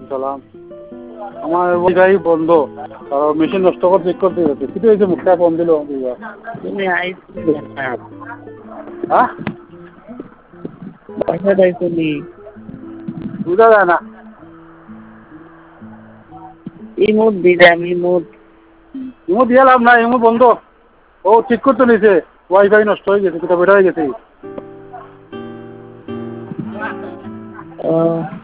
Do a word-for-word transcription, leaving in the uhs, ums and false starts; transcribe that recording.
সালাম। আমার ওয়াইফাই বন্ধ আর মেশিন নষ্ট করে চেক করতে গেছে কিন্তু এই যে মুখটা ফোন দিল তুমি আইসি হ্যাঁ বাসা যাইছনি বুঝা যায় না ইমোট দিলাম ইমোট ইমো দিয়ে লাভ নাই ইমো বন্ধ ও ঠিক করতে নিছে ওয়াইফাই নষ্ট হয়ে গেছে কোথাও বেটা হয়ে গেছে ও